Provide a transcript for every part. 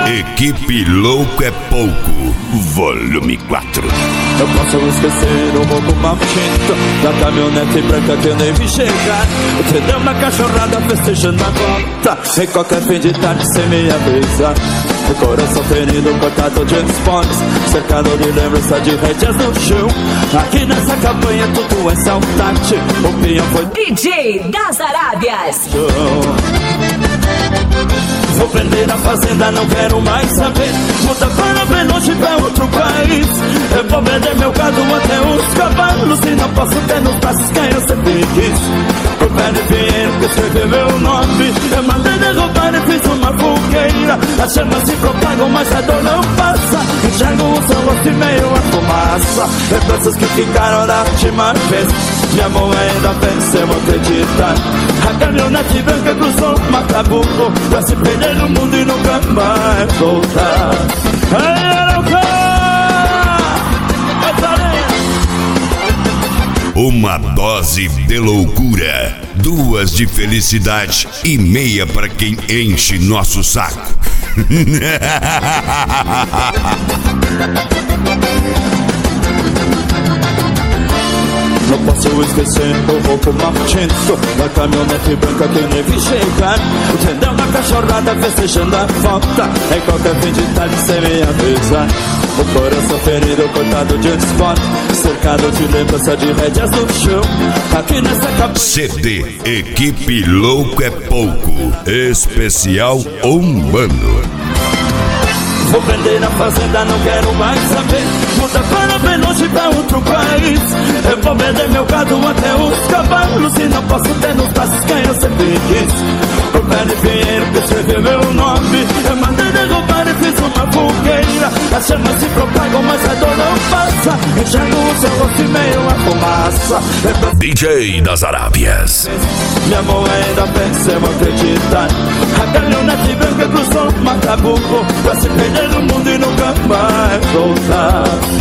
Equipe Louco é Pouco, volume 4. Eu posso esquecer o roubo maldito da caminhonete branca que eu nem vi chegar. Entendeu? Na cachorrada festejando a volta, em qualquer fim de tarde sem me avisar. O coração ferido, cortado de esportes, cercado de lembrança de rédeas no chão. Aqui nessa campanha tudo é saltante. O pinhão foi DJ das Arábias. Vou prender a fazenda, não quero mais saber. Muda para bem longe, pra outro país. Eu vou vender meu gado até os cavalos, e não posso ter nos braços quem eu sempre quis. O pé de dinheiro que escreveu meu nome, eu mandei derrubar e fiz uma fogueira. As chamas se propagam, mas a dor não passa. Enxergo o seu rosto e meio a fumaça. Lembranças que ficaram da última vez. Minha mão ainda venceu, acreditar. A caminhonete branca cruzou o Macabuco pra se perder no mundo e nunca mais voltar. Uma dose de loucura, 2 de felicidade e meia para quem enche nosso saco. Não posso esquecer o roubo maldito da caminhonete branca que eu nem vi chegar. Entendeu? Na cachorrada festejando a volta, em qualquer fim de tarde sem me avisar. O coração ferido, cortado de esporte, cercado de lembrança de rédeas no chão. Aqui nessa cabeça CD Equipe Louco é Pouco, especial Umbano. Vou vender a fazenda, não quero mais saber. Muda para bem longe, pra outro país. Eu vou vender meu gado até os cavalos, e não posso ter nos braços quem eu sempre quis. O pé de dinheiro que escreveu meu nome, eu mandei derrubar e fiz uma fogueira. As chamas se propagam, mas a dor não passa. Enxergo o seu rosto e meio a fumaça. DJ das Arábias. Minha mão ainda venceu, acreditar. A caminhonete branca cruzou o Macabuco pra se perder no mundo e nunca mais voltar.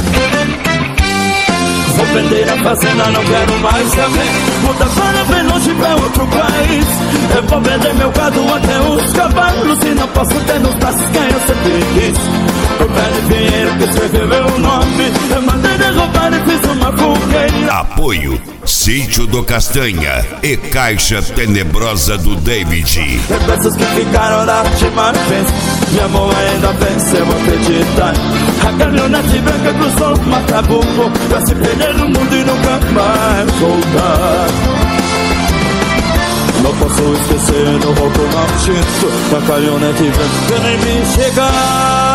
Vou vender a fazenda, não quero mais saber. Muda para bem longe, pra outro país. Eu vou vender meu gado até os cavalos, e não posso ter nos braços quem eu sempre quis. O pé de dinheiro que escreveu meu nome, eu mandei derrubar e fiz uma fogueira. Apoio Sítio do Castanha e Caixa Tenebrosa do David. Lembranças que ficaram da última vez. Minha mão ainda venceu, acreditar. A caminhonete branca cruzou o Macabuco pra se perder no mundo e nunca mais voltar. Não posso esquecer o roubo maldito da caminhonete branca que nem me chegar.